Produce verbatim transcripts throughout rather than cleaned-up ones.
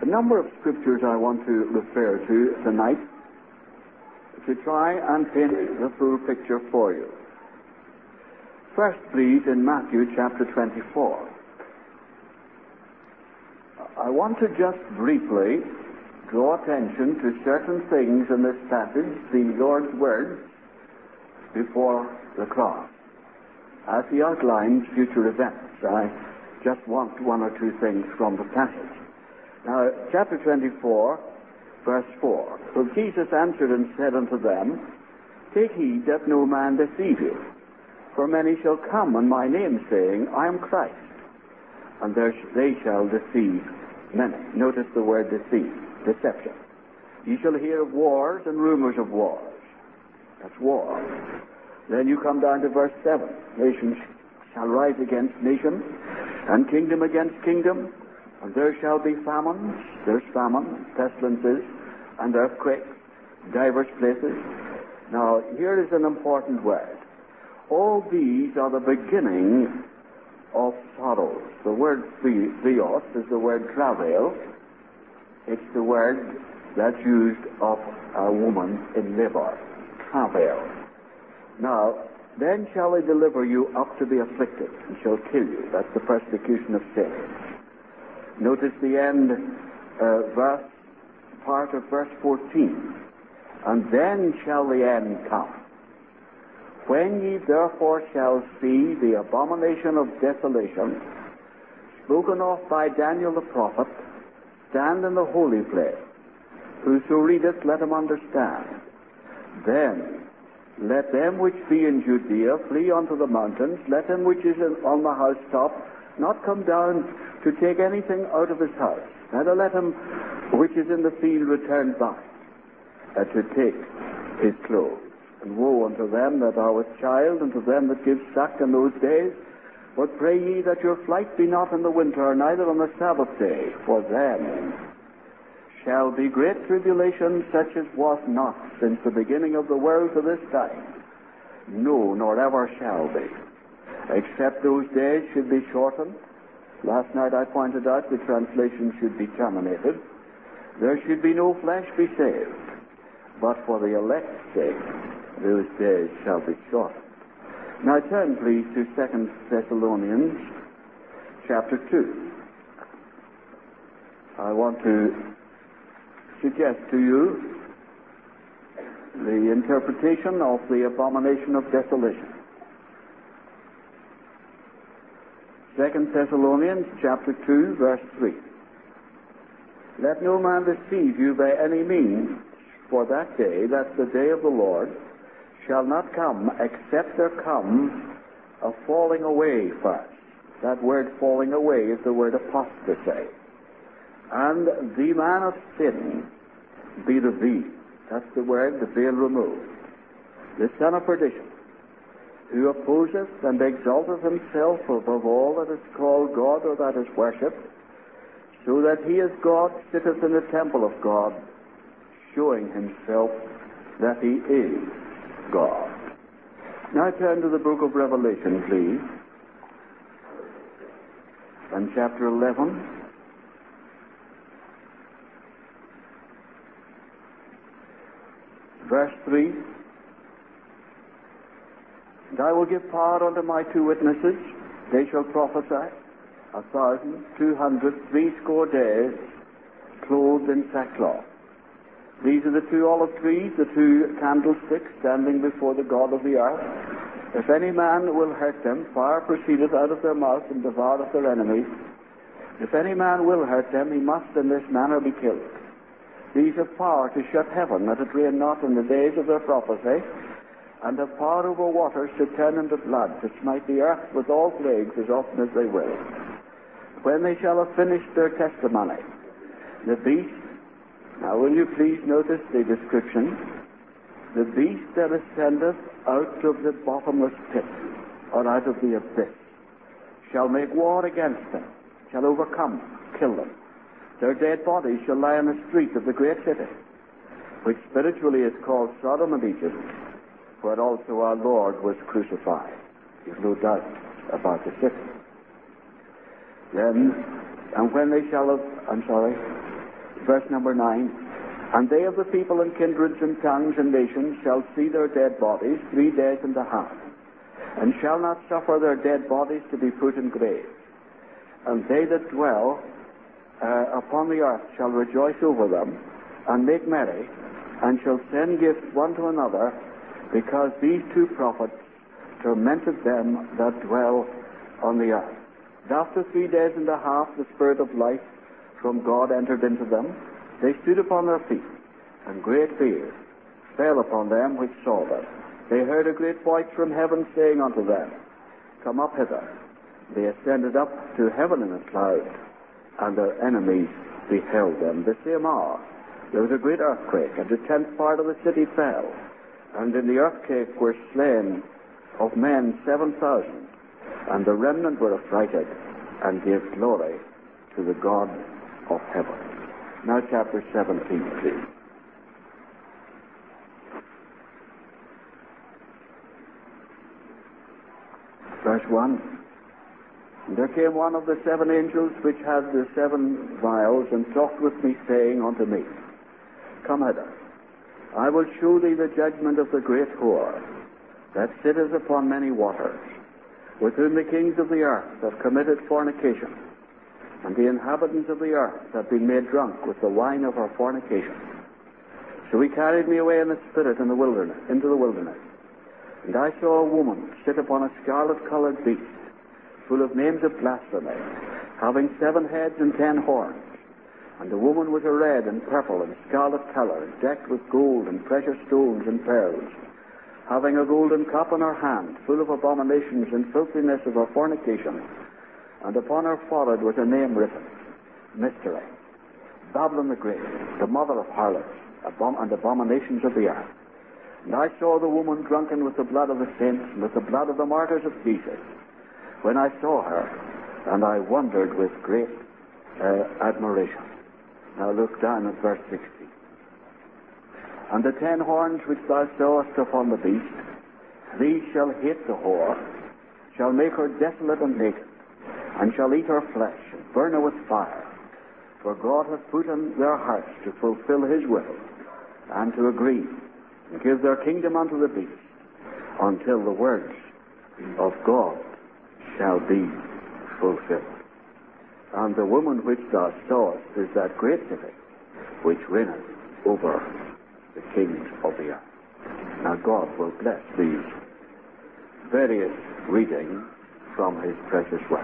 A number of scriptures I want to refer to tonight to try and paint the full picture for you. First, please, in Matthew chapter twenty-four. I want to just briefly draw attention to certain things in this passage, the Lord's words before the cross, as he outlines future events. I just want one or two things from the passage. Now, chapter twenty-four, verse four. So Jesus answered and said unto them, Take heed that no man deceive you, for many shall come in my name, saying, I am Christ, and there sh- they shall deceive many. Notice the word deceive, deception. Ye shall hear of wars and rumors of wars. That's war. Then you come down to verse seven. Nation shall rise against nation, and kingdom against kingdom, and there shall be famines. There's famine, pestilences, and earthquakes, divers places. Now, here is an important word. All these are the beginning of sorrows. The word theos is the word travail. It's the word that's used of a woman in labor. Travail. Now, then shall they deliver you up to be afflicted, and shall kill you. That's the persecution of saints. Notice the end uh, verse, part of verse fourteen. And then shall the end come. When ye therefore shall see the abomination of desolation, spoken of by Daniel the prophet, stand in the holy place. Whoso readeth, let him understand. Then let them which be in Judea flee unto the mountains. Let him which is in, on the housetop not come down to take anything out of his house. Neither let him which is in the field return back uh, to take his clothes. And woe unto them that are with child, and to them that give suck in those days. But pray ye that your flight be not in the winter, neither on the Sabbath day, for then shall be great tribulation, such as was not since the beginning of the world to this time, no, nor ever shall be, except those days should be shortened. Last night I pointed out the translation should be terminated. There should be no flesh be saved, but for the elect's sake those days shall be shortened. Now turn please to Second Thessalonians chapter two. I want to suggest to you the interpretation of the abomination of desolation. Second Thessalonians chapter two, verse three. Let no man deceive you by any means, for that day, that's the day of the Lord, shall not come except there come a falling away first. That word falling away is the word apostasy. And the man of sin be the veil. That's the word, the veil removed. The son of perdition, who opposeth and exalteth himself above all that is called God or that is worshipped, so that he as God sitteth in the temple of God, showing himself that he is God. Now turn to the book of Revelation, please, and chapter eleven. Verse three. And I will give power unto my two witnesses, they shall prophesy a thousand, two hundred, threescore days, clothed in sackcloth. These are the two olive trees, the two candlesticks standing before the God of the earth. If any man will hurt them, fire proceedeth out of their mouth and devoureth their enemies. If any man will hurt them, he must in this manner be killed. These have power to shut heaven, that it rain not in the days of their prophecy, and have power over waters to turn into blood, to smite the earth with all plagues as often as they will. When they shall have finished their testimony, the beast, now will you please notice the description, the beast that ascendeth out of the bottomless pit, or out of the abyss, shall make war against them, shall overcome them, kill them. Their dead bodies shall lie in the street of the great city, which spiritually is called Sodom and Egypt, where also our Lord was crucified. There's no doubt about the city. Then, and when they shall have, I'm sorry, verse number nine. And they of the people and kindreds and tongues and nations shall see their dead bodies three days and a half, and shall not suffer their dead bodies to be put in graves. And they that dwell uh, upon the earth shall rejoice over them, and make merry, and shall send gifts one to another, because these two prophets tormented them that dwell on the earth. And after three days and a half the Spirit of life from God entered into them. They stood upon their feet, and great fear fell upon them which saw them. They heard a great voice from heaven saying unto them, Come up hither. They ascended up to heaven in a cloud, and their enemies beheld them. The same hour there was a great earthquake, and the tenth part of the city fell, and in the earthquake were slain of men seven thousand, and the remnant were affrighted, and gave glory to the God of heaven. Now chapter seventeen, please. Verse one. And there came one of the seven angels which had the seven vials, and talked with me, saying unto me, Come hither, I will shew thee the judgment of the great whore, that sitteth upon many waters, with whom the kings of the earth have committed fornication, and the inhabitants of the earth have been made drunk with the wine of her fornication. So he carried me away in the spirit in the wilderness, into the wilderness. And I saw a woman sit upon a scarlet-colored beast, full of names of blasphemy, having seven heads and ten horns. And the woman was a red and purple and scarlet color, decked with gold and precious stones and pearls, having a golden cup in her hand, full of abominations and filthiness of her fornication. And upon her forehead was a name written, Mystery, Babylon the Great, the mother of harlots, abom- and abominations of the earth. And I saw the woman drunken with the blood of the saints, and with the blood of the martyrs of Jesus. When I saw her, and I wondered with great uh, admiration. Now look down at verse sixteen. And the ten horns which thou sawest upon the beast, these shall hate the whore, shall make her desolate and naked, and shall eat her flesh, and burn her with fire. For God hath put in their hearts to fulfill his will, and to agree, and give their kingdom unto the beast, until the words of God shall be fulfilled. And the woman which thou sawest is that great city, which reigneth over the kings of the earth. Now God will bless these various readings from his precious word.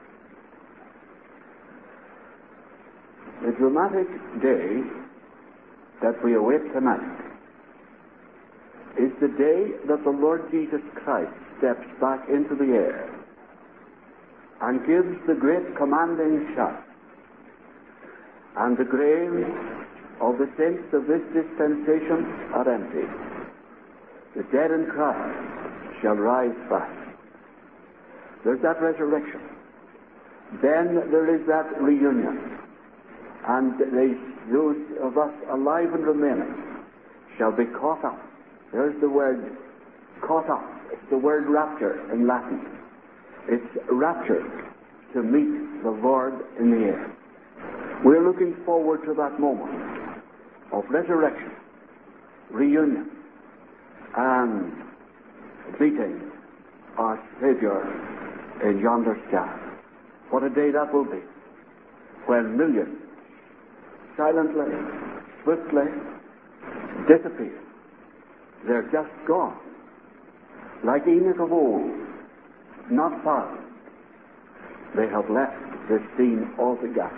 The dramatic day that we await tonight is the day that the Lord Jesus Christ steps back into the air and gives the great commanding shout, and the graves of the saints of this dispensation are empty. The dead in Christ shall rise fast. There's that resurrection. Then there is that reunion. And they, those of us alive and remaining shall be caught up. There's the word caught up. It's the word rapture in Latin. It's rapture, to meet the Lord in the air. We're looking forward to that moment of resurrection, reunion, and meeting our Savior in yonder sky. What a day that will be, when millions silently, swiftly disappear. They're just gone, like Enoch of old, not found. They have left this scene altogether.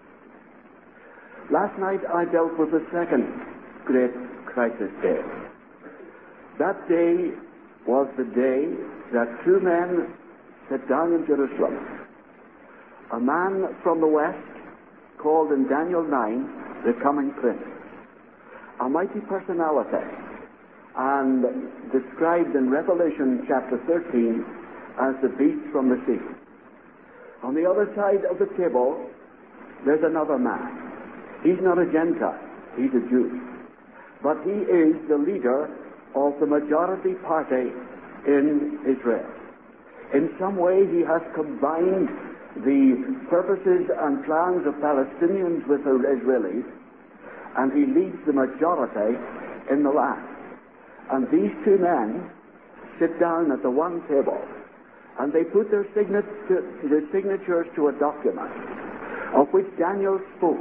Last night I dealt with the second great crisis day. That day was the day that two men sat down in Jerusalem. A man from the west, called in Daniel nine the coming prince. A mighty personality, and described in Revelation chapter thirteen as the beast from the sea. On the other side of the table, there's another man. He's not a Gentile, he's a Jew. But he is the leader of the majority party in Israel. In some way he has combined the purposes and plans of Palestinians with the Israelis and he leads the majority in the land. And these two men sit down at the one table, and they put their, signature, their signatures to a document of which Daniel spoke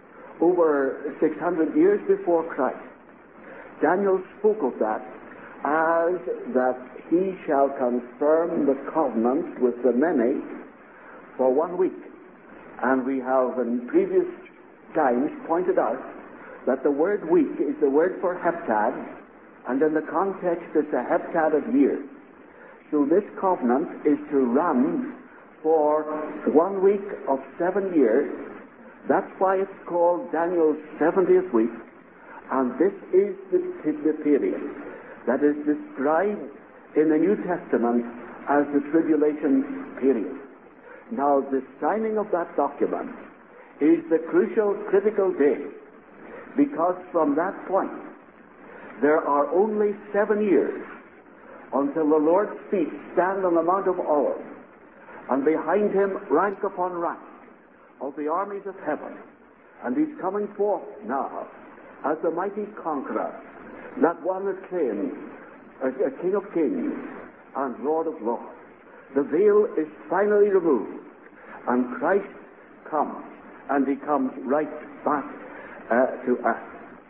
over six hundred years before Christ. Daniel spoke of that as that he shall confirm the covenant with the many for one week. And we have in previous times pointed out that the word week is the word for heptad, and in the context it's a heptad of years. So this covenant is to run for one week of seven years. That's why it's called Daniel's seventieth week, and this is the, the period that is described in the New Testament as the tribulation period. Now, the signing of that document is the crucial, critical day, because from that point, there are only seven years until the Lord's feet stand on the Mount of Olives, and behind him rank upon rank of the armies of heaven. And he's coming forth now as the mighty conqueror, that one that claims a, a King of kings and Lord of lords. The veil is finally removed, and Christ comes, and he comes right back uh, to us.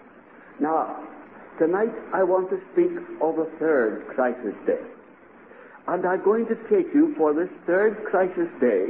Now, tonight I want to speak of a third crisis day. And I'm going to take you for this third crisis day,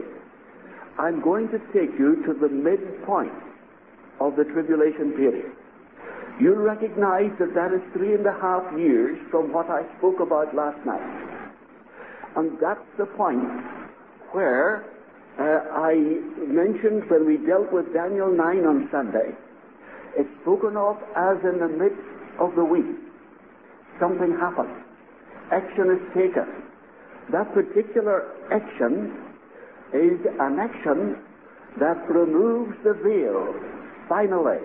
I'm going to take you to the midpoint of the tribulation period. You'll recognize that that is three and a half years from what I spoke about last night. And that's the point where uh, I mentioned when we dealt with Daniel nine on Sunday, it's spoken of as in the midst of the week. Something happens. Action is taken. That particular action is an action that removes the veil, finally,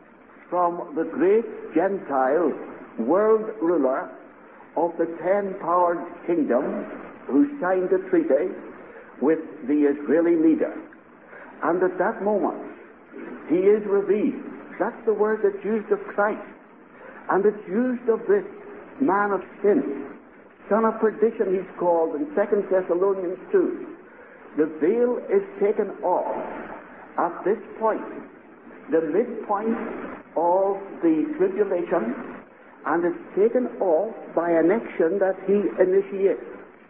from the great Gentile world ruler of the ten-powered kingdom who signed the treaty with the Israeli leader. And at that moment, he is revealed. That's the word that's used of Christ. And it's used of this man of sin, son of perdition he's called in Second Thessalonians two. The veil is taken off at this point, the midpoint of the tribulation, and it's taken off by an action that he initiates,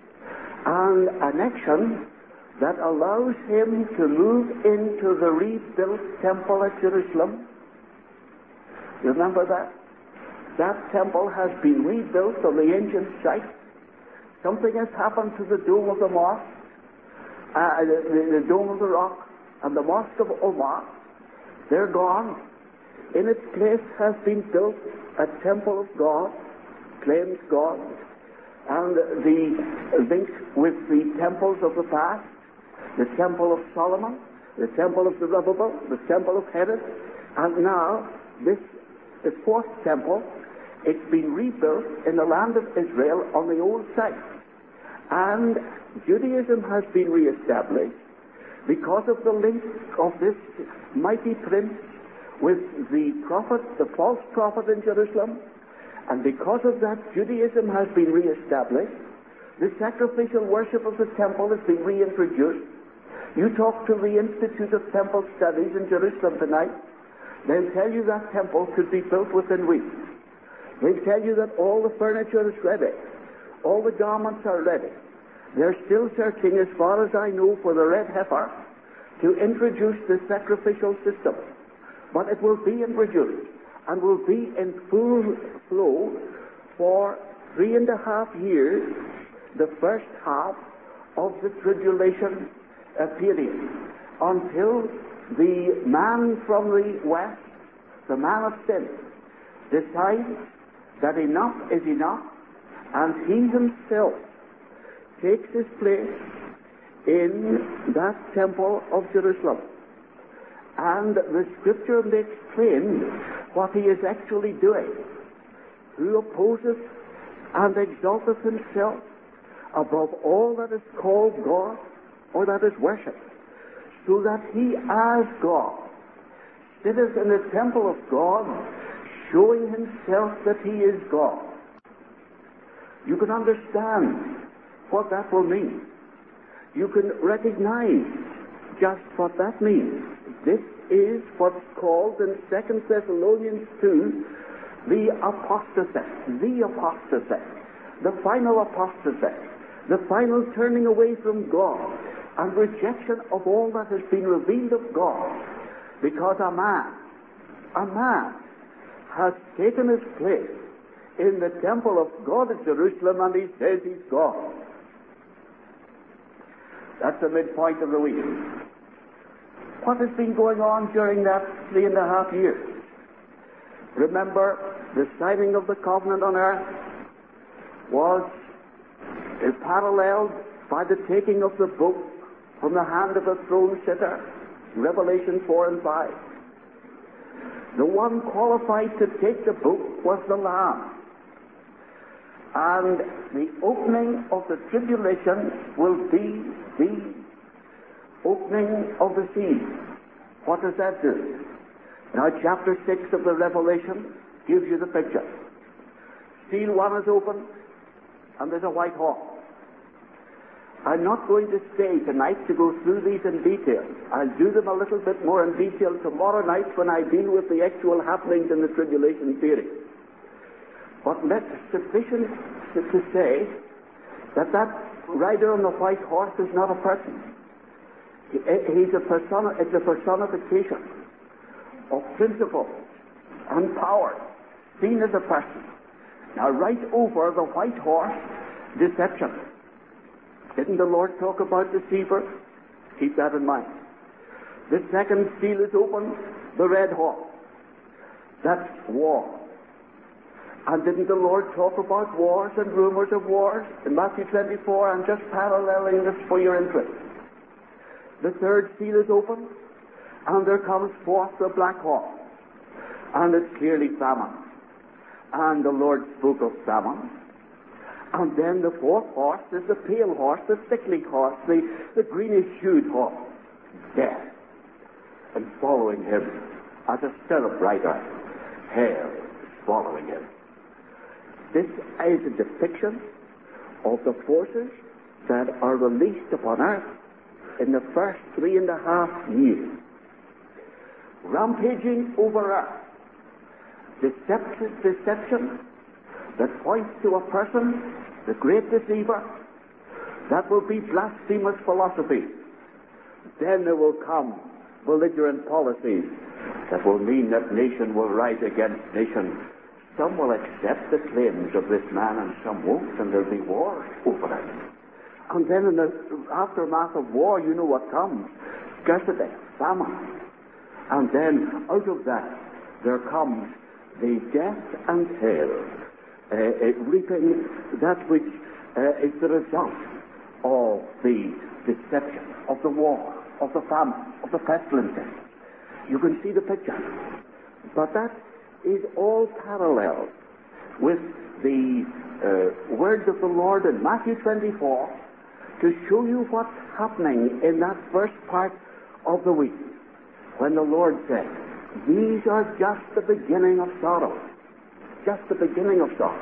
and an action that allows him to move into the rebuilt temple at Jerusalem. Remember that? That temple has been rebuilt on the ancient site. Something has happened to the dome of the mosque, uh, the, the, the dome of the rock, and the mosque of Omar. They're gone. In its place has been built a temple of God, claims God, and the link with the temples of the past, the temple of Solomon, the temple of Zerubbabel, the temple of Herod, and now this the fourth temple. It's been rebuilt in the land of Israel on the old site. And Judaism has been reestablished because of the link of this mighty prince with the prophet, the false prophet in Jerusalem. And because of that, Judaism has been reestablished. The sacrificial worship of the temple has been reintroduced. You talk to the Institute of Temple Studies in Jerusalem tonight, they'll tell you that temple could be built within weeks. They'll tell you that all the furniture is ready. All the garments are ready. They're still searching, as far as I know, for the red heifer to introduce the sacrificial system. But it will be introduced and will be in full flow for three and a half years, the first half of the tribulation uh, period, until the man from the west, the man of sin, decides that enough is enough, and he himself takes his place in that temple of Jerusalem. And the scripture makes plain what he is actually doing. Who opposes and exalteth himself above all that is called God or that is worshipped, so that he as God sitteth in the temple of God, showing himself that he is God. You can understand what that will mean. You can recognize just what that means. This is what's called in Second Thessalonians two the apostasy, the apostasy, the final apostasy, the final turning away from God and rejection of all that has been revealed of God, because a man, a man has taken his place in the temple of God at Jerusalem, and he says he's God. That's the midpoint of the week. What has been going on during that three and a half years? Remember, the signing of the covenant on earth was paralleled by the taking of the book from the hand of the throne sitter, Revelation four and five. The one qualified to take the book was the Lamb. And the opening of the tribulation will be the opening of the sea. What does that do? Now, chapter six of the Revelation gives you the picture. Seal one is open, and there's a white horse. I'm not going to stay tonight to go through these in detail. I'll do them a little bit more in detail tomorrow night when I deal with the actual happenings in the tribulation period. But let sufficient to say that that rider on the white horse is not a person. He's a persona, it's a personification of principle and power, seen as a person. Now, right over the white horse, deception. Didn't the Lord talk about deceiver? Keep that in mind. The second seal is open, the red horse. That's war. And didn't the Lord talk about wars and rumors of wars in Matthew twenty-four? I'm just paralleling this for your interest. The third seal is open, and there comes forth the black horse. And it's clearly famine. And the Lord spoke of famine. And then the fourth horse is the pale horse, the sickly horse, the, the greenish-hued horse. Death. And following him as a stirrup rider, hell is following him. This is a depiction of the forces that are released upon earth in the first three and a half years. Rampaging over earth. Deception, deception that points to a person, the great deceiver. That will be blasphemous philosophy. Then there will come belligerent policies that will mean that nation will rise against nation. Some will accept the claims of this man and some won't, and there'll be wars over it. And then in the aftermath of war, you know what comes. Scarcity, famine. And then out of that, there comes the death and hell, uh, reaping that which uh, is the result of the deception, of the war, of the famine, of the pestilences. You can see the picture. But that is all parallel with the uh, words of the Lord in Matthew twenty-four to show you what's happening in that first part of the week, when the Lord said, these are just the beginning of sorrow. Just the beginning of sorrow.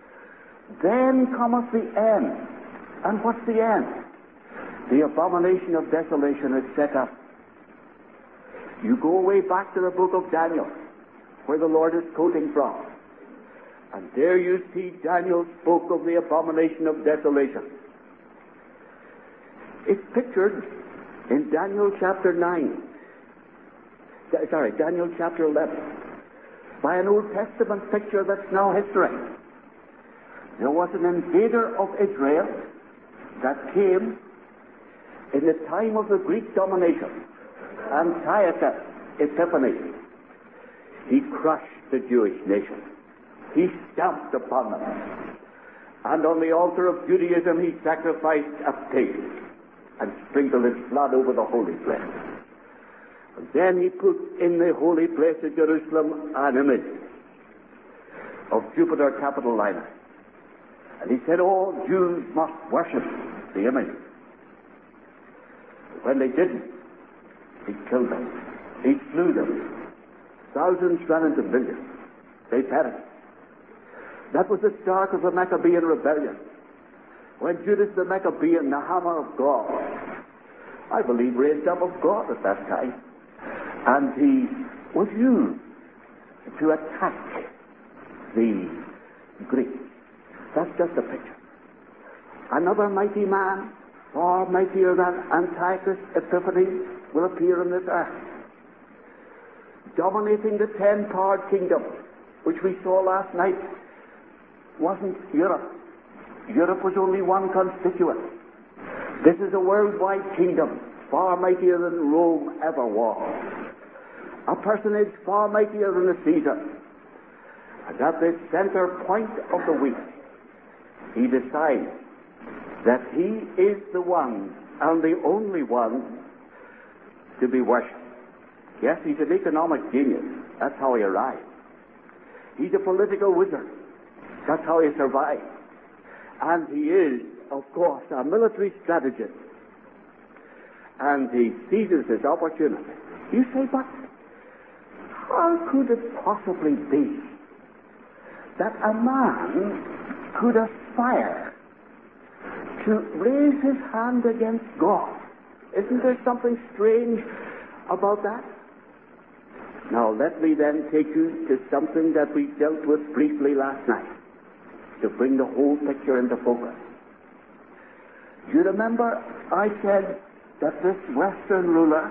Then cometh the end. And what's the end? The abomination of desolation is set up. You go way back to the book of Daniel, where the Lord is quoting from. And there you see Daniel spoke of the abomination of desolation. It's pictured in Daniel chapter nine. Sorry, Daniel chapter eleven. By an Old Testament picture that's now history. There was an invader of Israel that came in the time of the Greek domination. Antiochus Epiphanes. He crushed the Jewish nation. He stamped upon them. And on the altar of Judaism he sacrificed a pig and sprinkled its blood over the holy place. And then he put in the holy place of Jerusalem an image of Jupiter Capitolinus. And he said all Jews must worship the image. When they didn't, he killed them. He slew them. Thousands ran into millions. They perished. That was the start of the Maccabean rebellion. When Judas the Maccabean, the hammer of God, I believe raised up of God at that time, and he was used to attack the Greeks. That's just a picture. Another mighty man, far mightier than Antiochus Epiphanes, will appear in this earth, dominating the ten-powered kingdom, which we saw last night wasn't Europe. Europe was only one constituent. This is a worldwide kingdom, far mightier than Rome ever was. A personage far mightier than the Caesar. And at this center point of the week, he decides that he is the one and the only one to be worshipped. Yes, he's an economic genius. That's how he arrived. He's a political wizard. That's how he survived. And he is, of course, a military strategist. And he seizes his opportunity. You say, but how could it possibly be that a man could aspire to raise his hand against God? Isn't there something strange about that? Now, let me then take you to something that we dealt with briefly last night, to bring the whole picture into focus. You remember I said that this Western ruler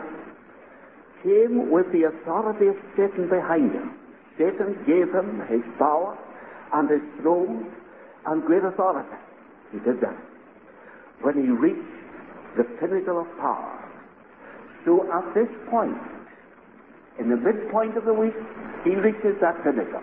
came with the authority of Satan behind him. Satan gave him his power and his throne and great authority. He did that when he reached the pinnacle of power. So at this point, in the midpoint of the week, he reaches that pinnacle.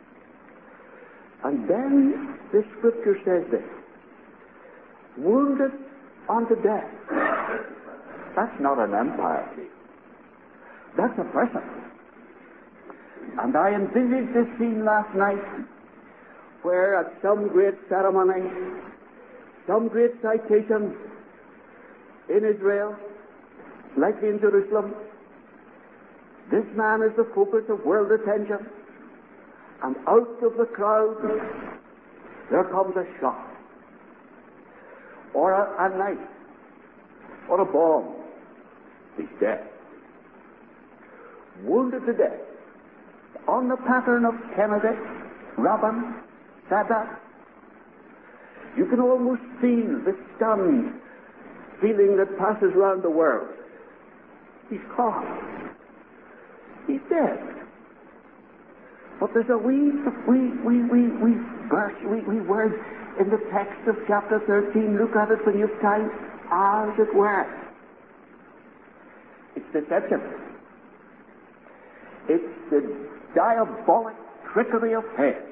And then the scripture says this: wounded unto death. That's not an empire, see. That's a person. And I envisaged this scene last night where at some great ceremony, some great citation in Israel, likely in Jerusalem, this man is the focus of world attention. And out of the crowd, there comes a shot, or a, a knife, or a bomb. He's dead. Wounded to death. On the pattern of Kennedy, Rabin, Sadat. You can almost feel the stunned feeling that passes around the world. He's caught. He's dead. But there's a wee, wee, wee, wee, wee verse, wee, wee word in the text of chapter thirteen. Look at it when you've time. As it were. It's deception. It's the diabolic trickery of hell.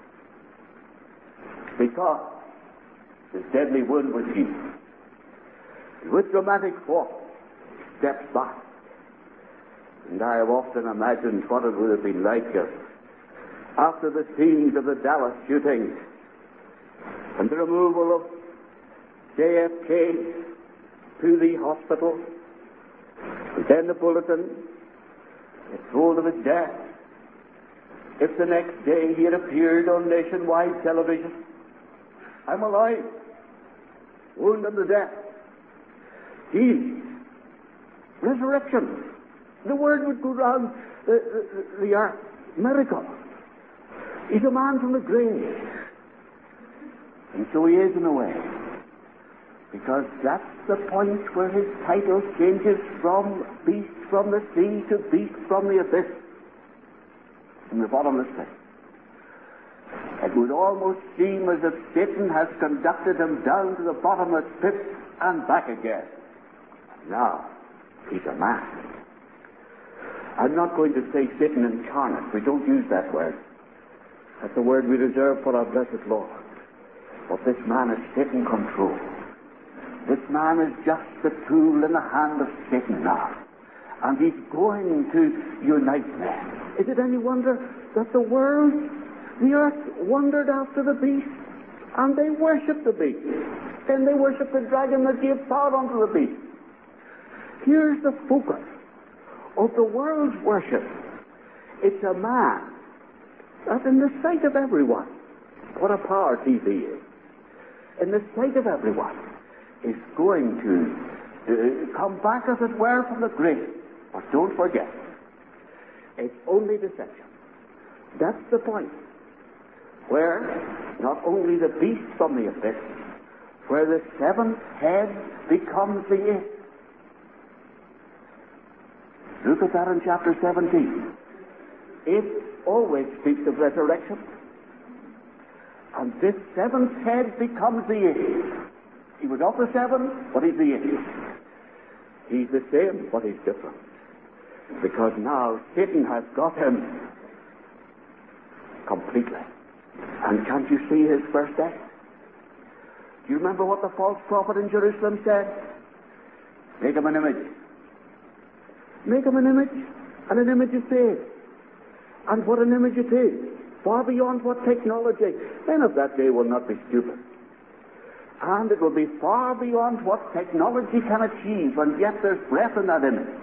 Because the deadly wound was healed. With dramatic force, steps back. And I have often imagined what it would have been like if, after the scenes of the Dallas shooting and the removal of J F K to the hospital, and then the bulletin, it told of his death. If the next day he had appeared on nationwide television, I'm alive, wounded unto death, healed, resurrection. The word would go round the, the, the earth. Miracle. He's a man from the grave. And so he is in a way. Because that's the point where his title changes from beast from the sea to beast from the abyss, from the bottomless pit. It would almost seem as if Satan has conducted him down to the bottomless pit and back again. Now, he's a man. I'm not going to say Satan incarnate. We don't use that word. That's a word we reserve for our blessed Lord. But this man is Satan controlled. This man is just the tool in the hand of Satan now. And he's going to unite men. Is it any wonder that the world, the earth, wondered after the beast, and they worshipped the beast. Then they worshipped the dragon that gave power unto the beast. Here's the focus of the world's worship It's a man that in the sight of everyone, what a power T V is, in the sight of everyone, is going to uh, come back, as it were, from the grave. But don't forget, it's only deception. That's the point. Where not only the beast from the abyss, where the seventh head becomes the eighth. Look at that in chapter seventeen. It always speaks of resurrection. And this seventh head becomes the eighth. He was of the seven, but he's the eighth. He's the same, but he's different. Because now Satan has got him completely. And can't you see his first act? Do you remember what the false prophet in Jerusalem said? Make him an image. Make him an image, and an image is faith. And what an image it is, far beyond what technology. Men of that day will not be stupid. And it will be far beyond what technology can achieve, and yet there's breath in that image.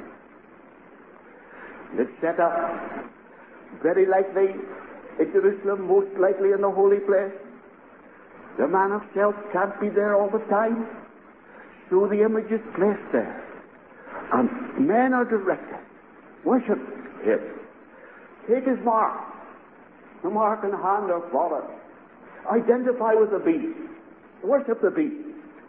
It's set up very likely in Jerusalem, most likely in the holy place. The man of self can't be there all the time, so the image is placed there. And men are directed. Worship him. Take his mark. The mark in hand or forehead. Identify with the beast. Worship the beast.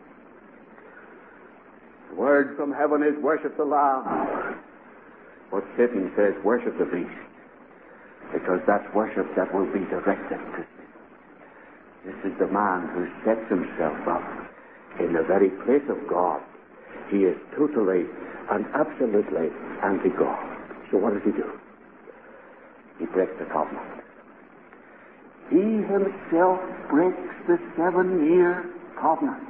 The word from heaven is worship the Lamb. But Satan says worship the beast. Because that's worship that will be directed to sin. This is the man who sets himself up in the very place of God. He is totally and absolutely anti-God. So what does he do? He breaks the covenant. He himself breaks the seven-year covenant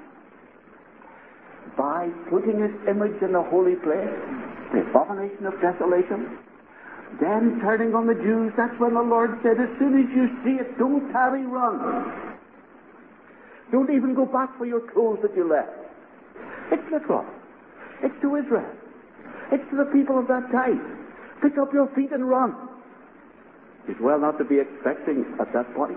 by putting his image in the holy place, the abomination of desolation, then turning on the Jews. That's when the Lord said, as soon as you see it, don't tarry, run. Don't even go back for your clothes that you left. It's literal. It's to Israel. It's to the people of that time. Pick up your feet and run. It's well not to be expecting at that point.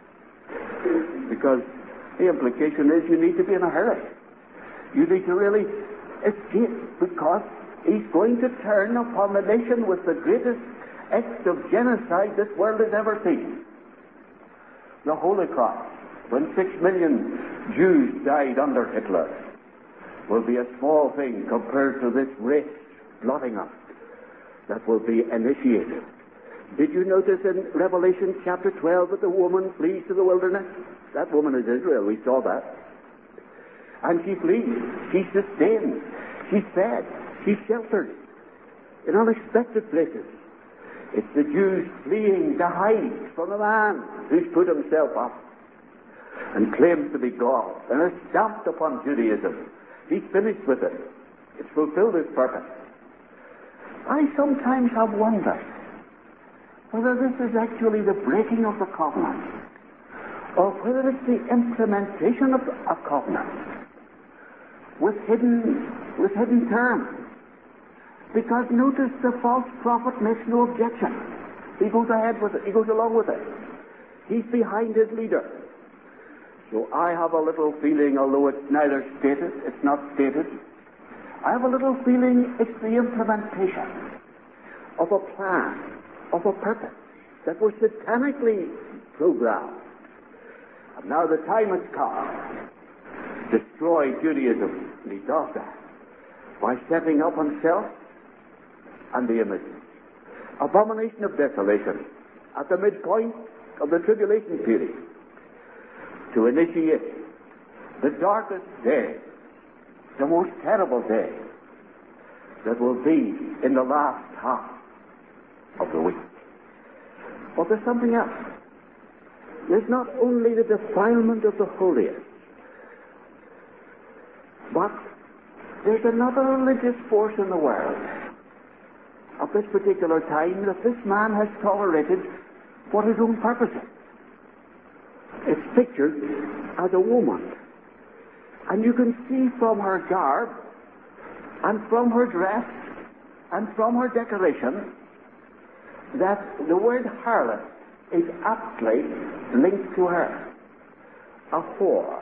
Because the implication is you need to be in a hurry. You need to really escape, because he's going to turn upon the nation with the greatest act of genocide this world has ever seen. The Holocaust, when six million Jews died under Hitler, will be a small thing compared to this race blotting up that will be initiated. Did you notice in Revelation chapter twelve that the woman flees to the wilderness? That woman is Israel, we saw that. And she flees, she's sustained, she's fed, she's sheltered in unexpected places. It's the Jews fleeing to hide from the man who's put himself up and claims to be God and has stamped upon Judaism. He's finished with it. It's fulfilled its purpose. I sometimes have wondered whether this is actually the breaking of the covenant, or whether it's the implementation of a covenant with hidden, with hidden terms. Because notice, the false prophet makes no objection. He goes ahead with it. He goes along with it. He's behind his leader. So I have a little feeling, although it's neither stated, it's not stated, I have a little feeling it's the implementation of a plan, of a purpose that was satanically programmed. And now the time has come to destroy Judaism. And he does that by setting up himself and the image. Abomination of desolation at the midpoint of the tribulation period, to initiate the darkest day, the most terrible day that will be in the last half of the week. But there's something else. There's not only the defilement of the holiest, but there's another religious force in the world of this particular time that this man has tolerated for his own purposes. It's pictured as a woman. And you can see from her garb, and from her dress, and from her decoration, that the word harlot is aptly linked to her, a whore.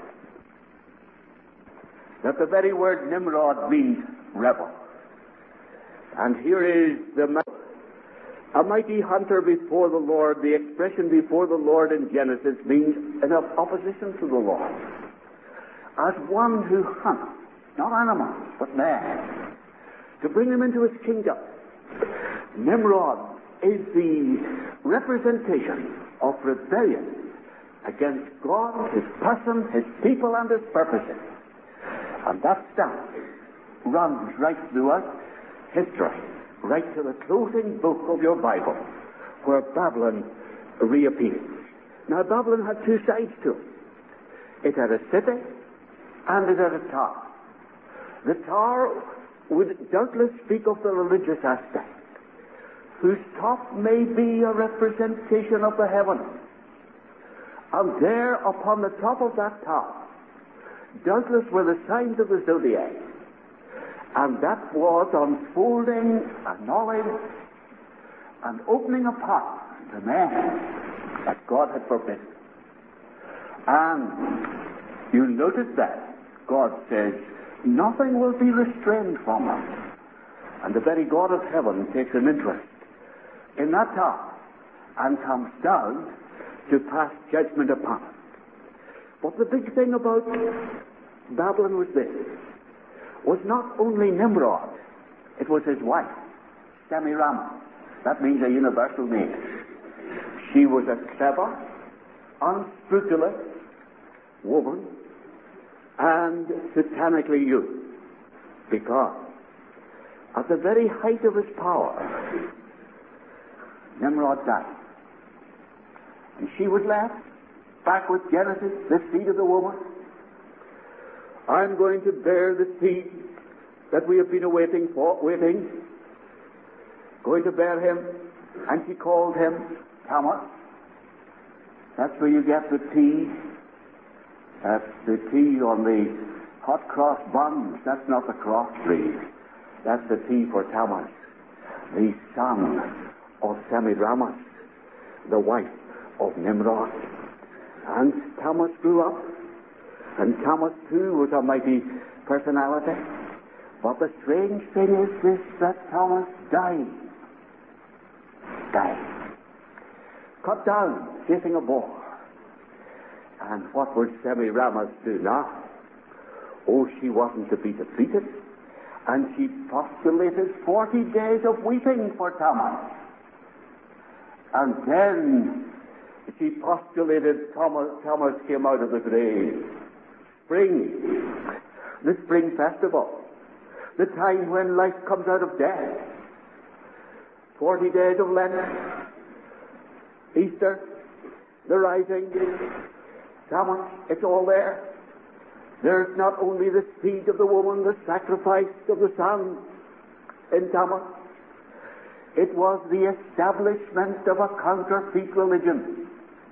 That the very word Nimrod means rebel. And here is the a mighty hunter before the Lord. The expression before the Lord in Genesis means in opposition to the Lord. As one who hunts, not animals, but man, to bring him into his kingdom. Nimrod is the representation of rebellion against God, his person, his people, and his purposes. And that stuff runs right through us history, right to the closing book of your Bible, where Babylon reappears. Now, Babylon had two sides to it. It had a city, and it had a tower. The tower would doubtless speak of the religious aspect, whose top may be a representation of the heavens. And there, upon the top of that tower, doubtless were the signs of the zodiac, and that was unfolding a knowledge and opening a path to men that God had forbidden. And you notice that God says, nothing will be restrained from us. And the very God of heaven takes an interest in that tower and comes down to pass judgment upon it. But the big thing about Babylon was this, was not only Nimrod, it was his wife, Semiramis. That means a universal name. She was a clever, unscrupulous woman and satanically used, because at the very height of his power, Nimrod died. And she was left back with Genesis, the seed of the woman. I'm going to bear the seed that we have been awaiting for, waiting, going to bear him, and she called him Thomas. That's where you get the T. That's the T on the hot cross buns. That's not the cross breed. That's the T for Thomas, the son of Semiramis, the wife of Nimrod. And Thomas grew up, and Thomas too was a mighty personality. But the strange thing is this, that Thomas died. Died. Cut down, chasing a boar. And what would Semiramis do now? Oh, she wasn't to be defeated. And she postulated forty days of weeping for Thomas. And then she postulated Thomas, Thomas came out of the grave. Spring, the spring festival, the time when life comes out of death. Forty days of Lent, Easter, the rising, Thomas, it's all there. There's not only the seed of the woman, the sacrifice of the son in Thomas. It was the establishment of a counterfeit religion.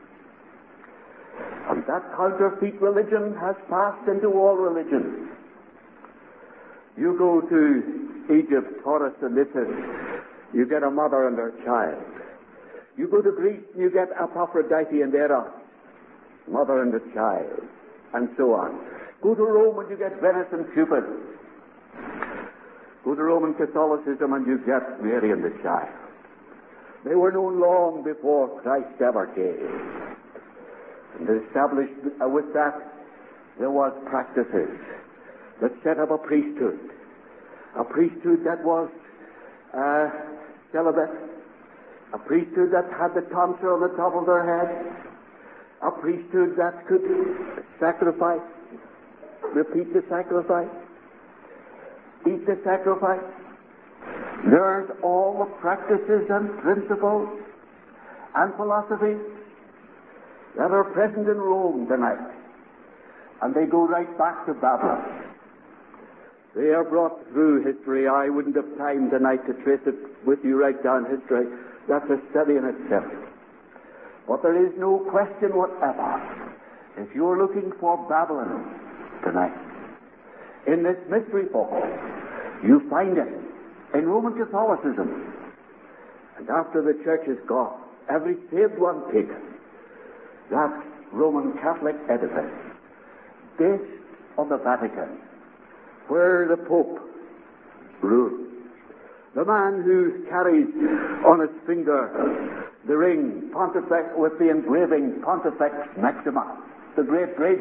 And that counterfeit religion has passed into all religions. You go to Egypt, Horus and Isis, you get a mother and her child. You go to Greece and you get Aphrodite and Eros, mother and a child, and so on. Go to Rome and you get Venus and Cupid. Go to Roman Catholicism and you get Mary and the child. They were known long before Christ ever came. And established uh, with that, there was practices that set up a priesthood. A priesthood that was uh, celibate. A priesthood that had the tonsure on the top of their head. A priesthood that could sacrifice, repeat the sacrifice, eat the sacrifice. There's all the practices and principles and philosophies that are present in Rome tonight. And they go right back to Babylon. They are brought through history. I wouldn't have time tonight to trace it with you right down history. That's a study in itself. But there is no question whatever, if you're looking for Babylon tonight, in this mystery book, you find it in Roman Catholicism. And after the church is gone, every saved one taken, that Roman Catholic edifice, base of the Vatican, where the Pope rules, the man who carries on his finger the ring Pontifex with the engraving Pontifex Maximus, the great ring,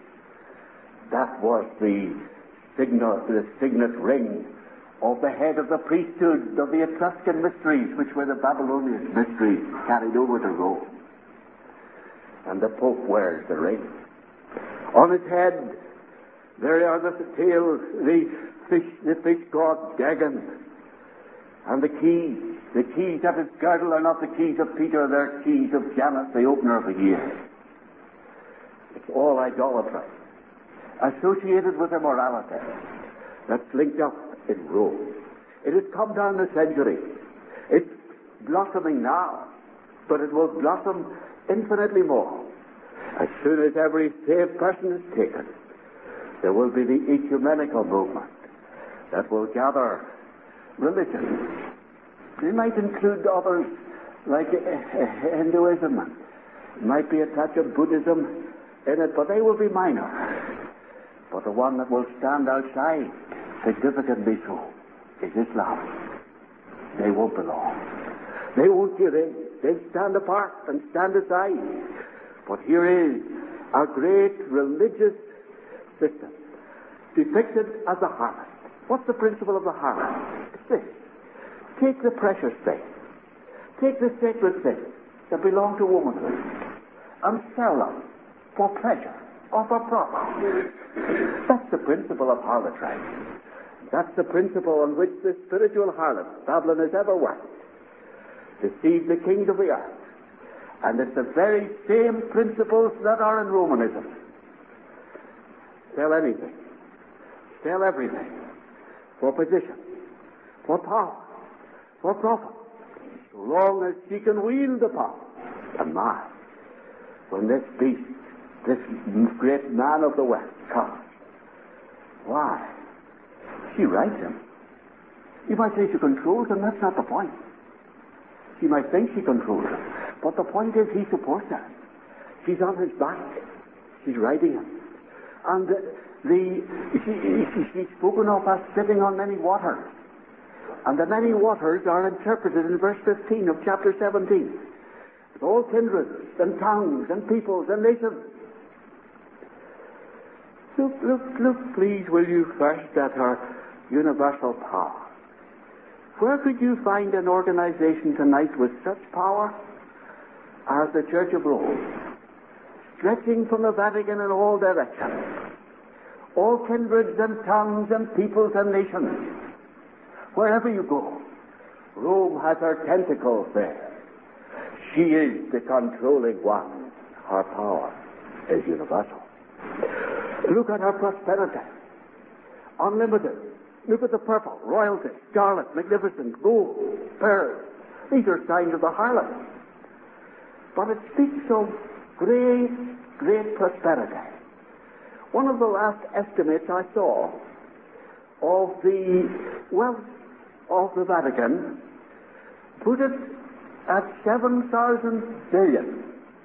that was the signal, the signet ring of the head of the priesthood of the Etruscan mysteries, which were the Babylonian mysteries carried over to Rome. And the Pope wears the ring. On his head, there are the tails, the fish, the fish god Dagon, and the keys. The keys at his girdle are not the keys of Peter, they're keys of Janus, the opener of the year. It's all idolatry, associated with immorality, that's linked up in Rome. It has come down the centuries. It's blossoming now, but it will blossom infinitely more. As soon as every saved person is taken, there will be the ecumenical movement that will gather religions. They might include others like Hinduism. It might be a touch of Buddhism in it, but they will be minor. But the one that will stand outside, significantly so, is Islam. They won't belong. They won't give in. They stand apart and stand aside. But here is a great religious system depicted as a harlot. What's the principle of the harlot? It's this. Take the precious things, take the sacred things that belong to womanhood, and sell them for pleasure or for profit. That's the principle of harlotry. That's the principle on which the spiritual harlot, Babylon, has ever worked. Deceive the kings of the earth. And it's the very same principles that are in Romanism. Sell anything. Sell everything. For position. For power. For profit. So long as she can wield the power. And my, when this beast, this great man of the West comes, why? She rights him. You might say she controls him. That's not the point. She might think she controls him. But the point is he supports her. She's on his back. She's riding him. And the, the she, she, she's spoken of as sitting on many waters. And the many waters are interpreted in verse fifteen of chapter seventeen. With all kindreds and tongues and peoples and nations. Look, look, look, please, will you first at her universal power. Where could you find an organization tonight with such power as the Church of Rome, stretching from the Vatican in all directions, all kindreds and tongues and peoples and nations? Wherever you go, Rome has her tentacles there. She is the controlling one. Her power is universal. Look at her prosperity. Unlimited. Look at the purple, royalty, scarlet, magnificent, gold, pearls. These are signs of the harlot. But it speaks of great, great prosperity. One of the last estimates I saw of the wealth of the Vatican put it at seven thousand billion.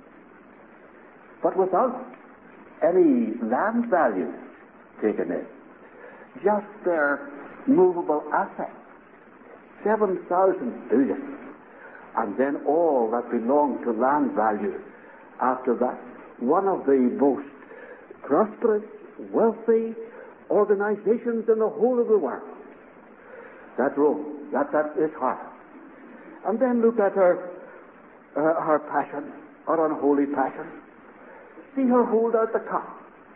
But without any land values taken in. Just their movable assets. seven thousand billion. And then all that belonged to land value after that. One of the most prosperous, wealthy organizations in the whole of the world. That Rome, that, that is her. And then look at her, uh, her passion, her unholy passion. See her hold out the cup.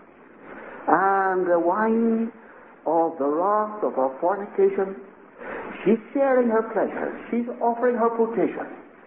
And the wine of the wrath of her fornication, she's sharing her pleasure. She's offering her potation.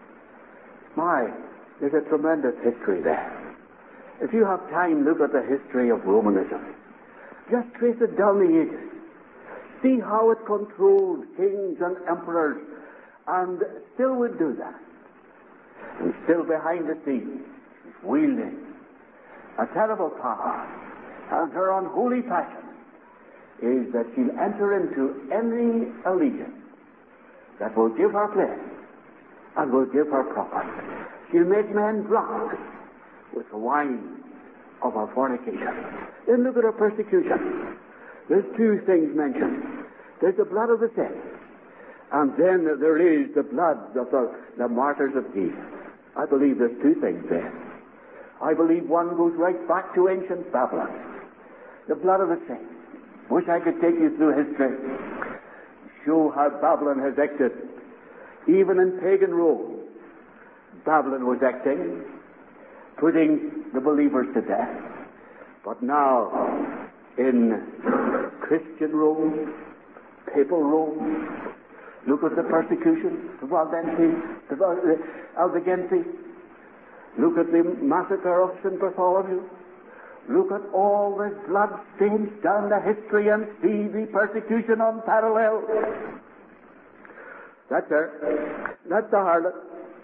My, there's a tremendous history there. If you have time, look at the history of Romanism. Just trace it down the ages. See how it controlled kings and emperors, and still would do that. And still behind the scenes, wielding a terrible power. And her unholy passion is that she'll enter into any allegiance that will give her place and will give her profit. She'll make men drunk with the wine of her fornication. Then look at her persecution. There's two things mentioned. There's the blood of the saints, and then there is the blood of the, the martyrs of Jesus. I believe there's two things there. I believe one goes right back to ancient Babylon. The blood of the saints. Wish I could take you through history. Show how Babylon has acted. Even in pagan Rome, Babylon was acting, putting the believers to death. But now, in Christian Rome, papal Rome, look at the persecution, the Waldenses, the Albigenses. Look at the massacre of Saint Bartholomew. Look at all the blood stains down the history and see the persecution unparalleled. That's her. That's the harlot.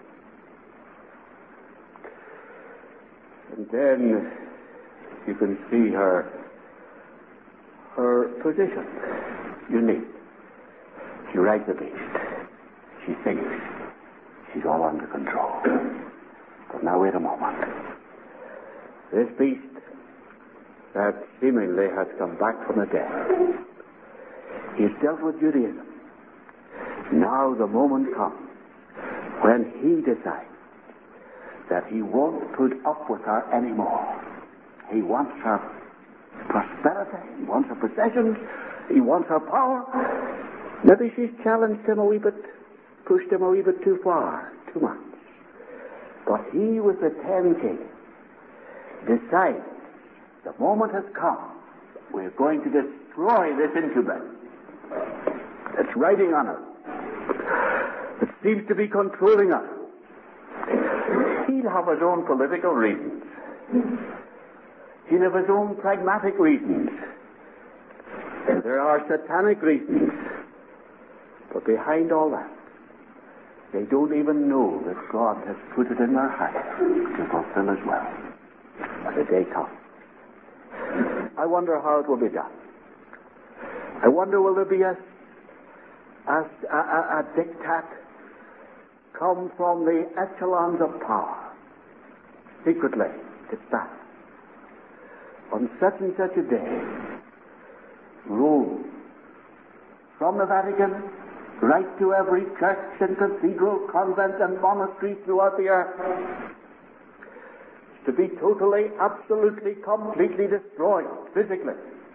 And then you can see her her position. Unique. She rides the beast. She thinks she's all under control. But now wait a moment. This beast that seemingly has come back from the dead, he's dealt with Judaism. Now the moment comes when he decides that he won't put up with her anymore. He wants her prosperity, he wants her possessions, he wants her power. Maybe she's challenged him a wee bit, pushed him a wee bit too far, too much. But he, with the ten kings, decides the moment has come. We're going to destroy this incubus that's riding on us. It seems to be controlling us. He'll have his own political reasons. He'll have his own pragmatic reasons. And there are satanic reasons. But behind all that, they don't even know that God has put it in their heart to fulfill His will. When the day comes. I wonder how it will be done. I wonder, will there be a, a, a, a diktat come from the echelons of power, secretly, dispatched, on such and such a day, rule from the Vatican right to every church and cathedral, convent and monastery throughout the earth, to be totally, absolutely, completely destroyed, physically.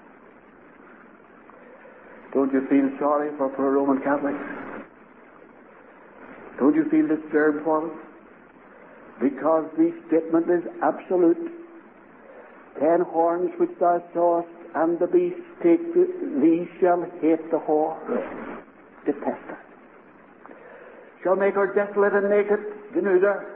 Don't you feel sorry for poor Roman Catholics? Don't you feel disturbed for them? Because the statement is absolute. Ten horns which thou sawest, and the beast take these shall hate the whore, detest her. Shall make her desolate and naked, denude her.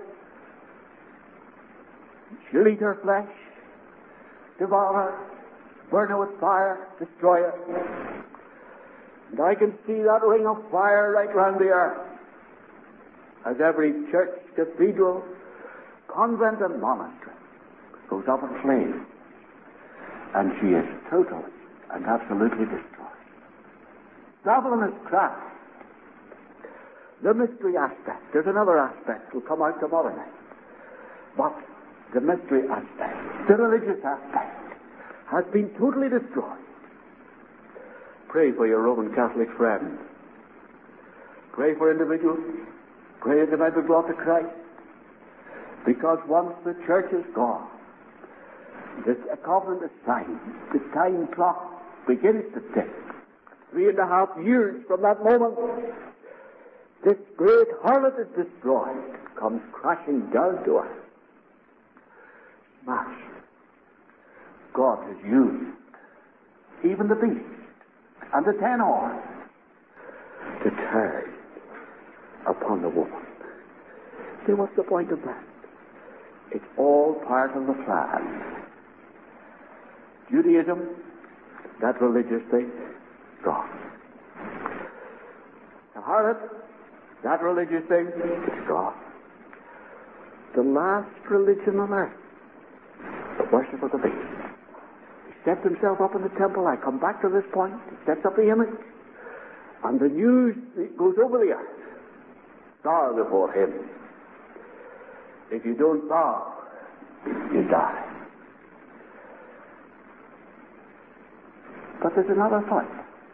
She'll eat her flesh, devour her, burn her with fire, destroy her. And I can see that ring of fire right round the earth, as every church, cathedral, convent and monastery goes up in flames, and she is totally and absolutely destroyed. Babylon is crashed. The mystery aspect, there's another aspect, will come out tomorrow night. But the mystery aspect, the religious aspect, has been totally destroyed. Pray for your Roman Catholic friends. Pray for individuals. Pray that they might be brought to Christ. Because once the church is gone, this covenant is signed, the time clock begins to tick. Three and a half years from that moment, this great harlot is destroyed, comes crashing down to us. Smashed. God has used even the beast and the ten horns to turn upon the woman. See, what's the point of that? It's all part of the plan. Judaism, that religious thing, gone. The harlot, that religious thing, it's gone. The last religion on earth, the worship of the beast. He sets himself up in the temple. I come back to this point. He sets up the image. And the news goes over the earth. bow before him. If you don't bow, you die. But there's another point.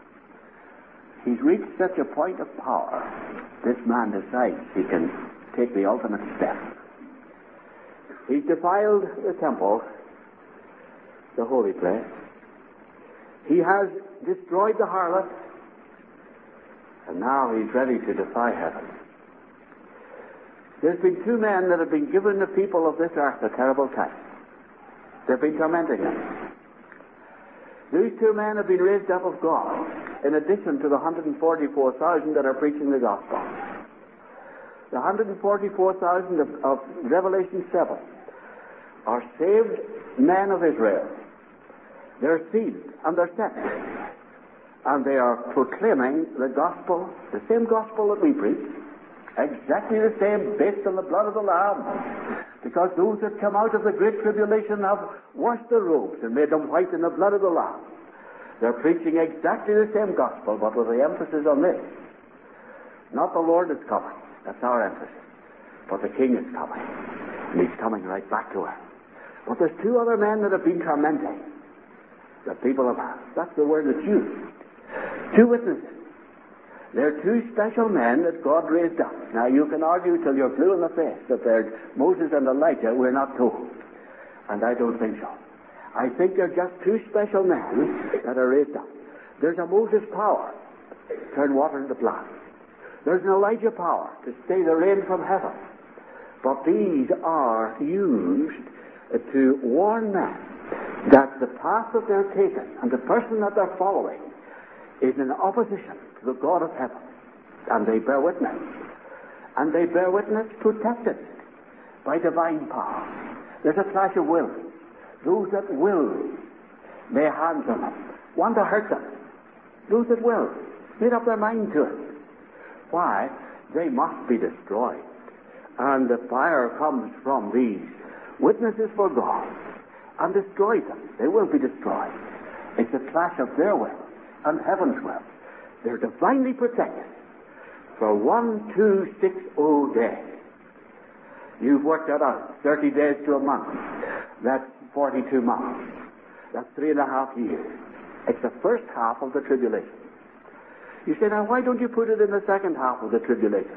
He's reached such a point of power, this man decides he can take the ultimate step. He's defiled the temple, the holy place. He has destroyed the harlot, and now he's ready to defy heaven. There's been two men that have been giving the people of this earth a terrible time. They've been tormenting them. These two men have been raised up of God, in addition to the one hundred forty-four thousand that are preaching the gospel. The one hundred forty-four thousand of, of Revelation seven are saved men of Israel. They're sealed and they're set. And they are proclaiming the gospel, the same gospel that we preach, exactly the same, based on the blood of the Lamb. Because those that come out of the great tribulation have washed their robes and made them white in the blood of the Lamb. They're preaching exactly the same gospel, but with the emphasis on this. Not the Lord is coming. That's our emphasis. But the King is coming. And he's coming right back to her. But there's two other men that have been tormenting the people of earth. That's the word that's used. Two witnesses. They're two special men that God raised up. Now you can argue till you're blue in the face that they're Moses and Elijah. We're not told. And I don't think so. I think they're just two special men that are raised up. There's a Moses power to turn water into blood. There's an Elijah power to stay the rain from heaven. But these are used to warn men that the path that they're taking and the person that they're following is in opposition to the God of heaven. And they bear witness. And they bear witness protected by divine power. There's a clash of will. Those that will lay hands on them, want to hurt them. Those that will, made up their mind to it. Why? They must be destroyed. And the fire comes from these witnesses for God and destroys them. They will be destroyed. It's a clash of their will and heaven's will. They're divinely protected for one, two, six, oh days. You've worked that out. Thirty days to a month. That's forty-two months. That's three and a half years. It's the first half of the tribulation. You say, now why don't you put it in the second half of the tribulation?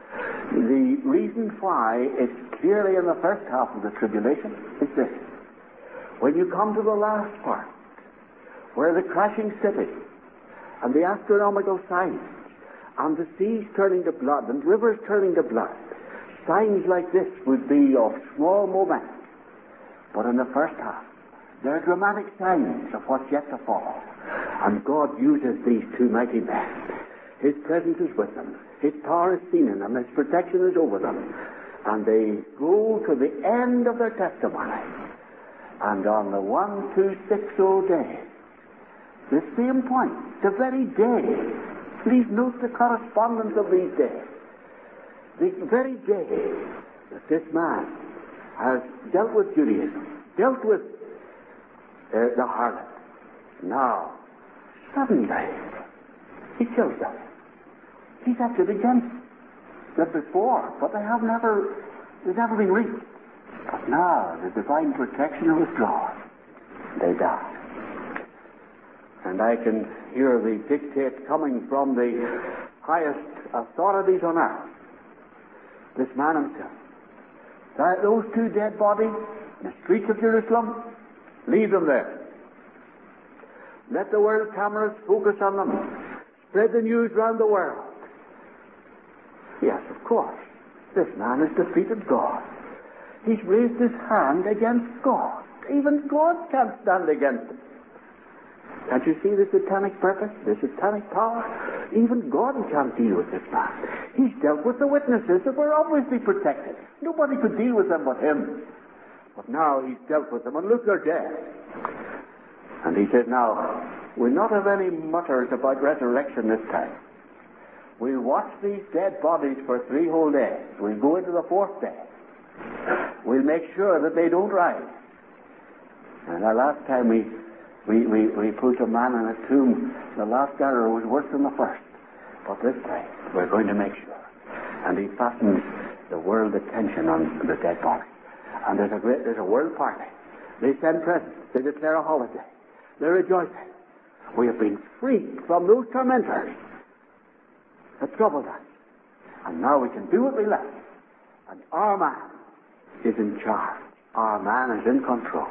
The reason why it's clearly in the first half of the tribulation is this. When you come to the last part, where the crashing city and the astronomical signs and the seas turning to blood and rivers turning to blood, signs like this would be of small moment. But in the first half, there are dramatic signs of what's yet to follow. And God uses these two mighty men. His presence is with them. His power is seen in them. His protection is over them. And they go to the end of their testimony. And on the one, two, six, oh day, the same point, the very day, please note the correspondence of these days. The very day that this man has dealt with Judaism, dealt with uh, the harlot, now, suddenly, he kills them. He's acted against them before, but they have never, they've never been reached. But now, the divine protection is withdrawn. They die. And I can hear the dictate coming from the highest authorities on earth. This man himself. That those two dead bodies in the streets of Jerusalem, leave them there. Let the world cameras focus on them. Spread the news round the world. Yes, of course. This man has defeated God. He's raised his hand against God. Even God can't stand against him. Can't you see the satanic purpose, the satanic power? Even God can't deal with this man. He's dealt with the witnesses that were obviously protected. Nobody could deal with them but him. But now he's dealt with them, and look, they're dead. And he says, now, we'll not have any mutters about resurrection this time. We'll watch these dead bodies for three whole days. We'll go into the fourth day. We'll make sure that they don't rise. And the last time we We, we, we put a man in a tomb, the last error was worse than the first. But this time, we're going to make sure. and he fastens the world attention on the dead body. And there's a great, there's a world party. They send presents. They declare a holiday. They're rejoicing. We have been freed from those tormentors that troubled us. And now we can do what we like. And our man is in charge. Our man is in control.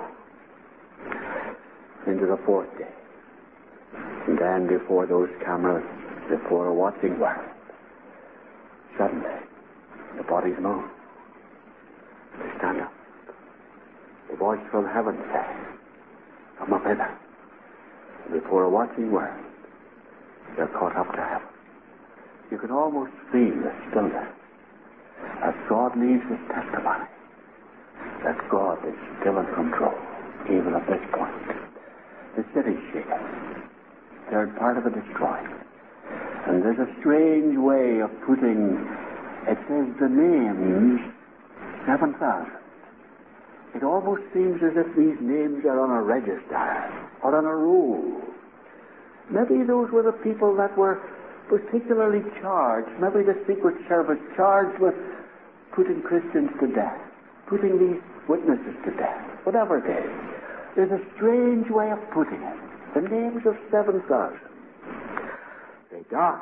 Into the fourth day. And then before those cameras, before a watching world, suddenly the bodies move. They stand up. The voice from heaven says, come up hither. And before a watching world, they're caught up to heaven. You can almost feel the stillness as God leaves his testimony that God is still in control, even at this point. The city's shaken. Third part of it destroyed. And there's a strange way of putting, it says the names, seven thousand. It almost seems as if these names are on a register or on a roll. Maybe those were the people that were particularly charged, maybe the Secret Service charged with putting Christians to death, putting these witnesses to death, whatever it is. There's a strange way of putting it. The names of seven thousand. They die.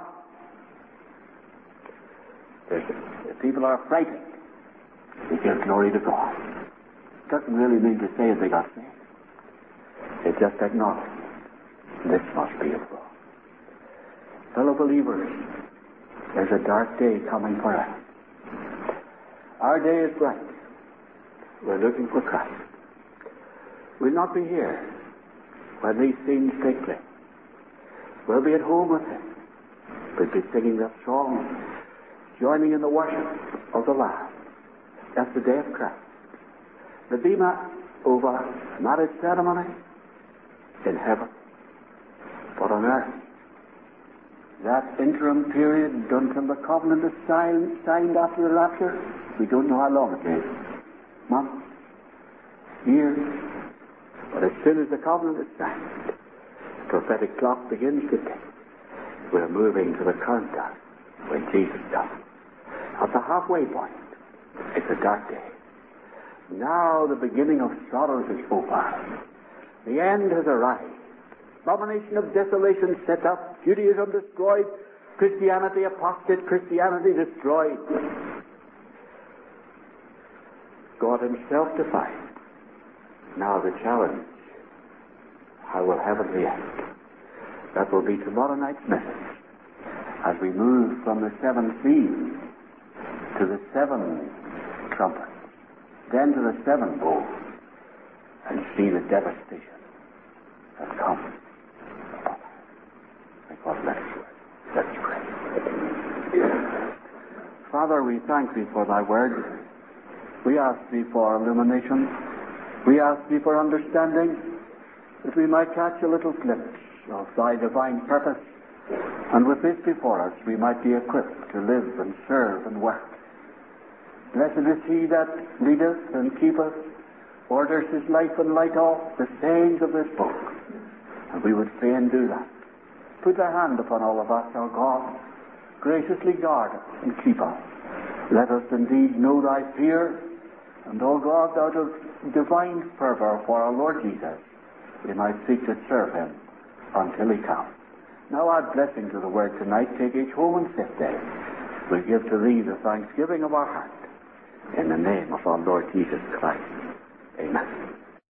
There's, the people are frightened. They give glory to God. Doesn't really mean to say that they got saved. They just acknowledge this must be of God. Fellow believers, there's a dark day coming for us. Our day is bright. We're looking for Christ. We'll not be here when these scenes take place. We'll be at home with him. We'll be singing that song, joining in the worship of the Lamb. That's the day of Christ. The bema over marriage ceremony in heaven. But on earth, that interim period until the covenant is signed, signed after the rapture, we don't know how long it is. Months, years. But as soon as the covenant is signed, the prophetic clock begins to tick. We're moving to the current time when Jesus comes. At the halfway point, it's a dark day. Now the beginning of sorrows is over. The end has arrived. Abomination of desolation set up, Judaism destroyed, Christianity apostate, Christianity destroyed. God himself defined. Now the challenge, how will heaven react? That will be tomorrow night's message as we move from the seven seals to the seven trumpets, then to the seven bowls, and see the devastation that comes. God bless you. Let's pray. Father, we thank thee for thy word. We ask thee for illumination. We ask thee for understanding, that we might catch a little glimpse of thy divine purpose, and with this before us we might be equipped to live and serve and work. Blessed is he that leadeth and keepeth, orders his life and light off the sayings of this book. And we would fain do that. Put thy hand upon all of us, O God. Graciously guard us and keep us. Let us indeed know thy fear, and, O God, out of divine fervor for our Lord Jesus, we might seek to serve him until he comes. Now our blessing to the word tonight, take each home and sit there. We give to thee the thanksgiving of our heart. In the name of our Lord Jesus Christ. Amen.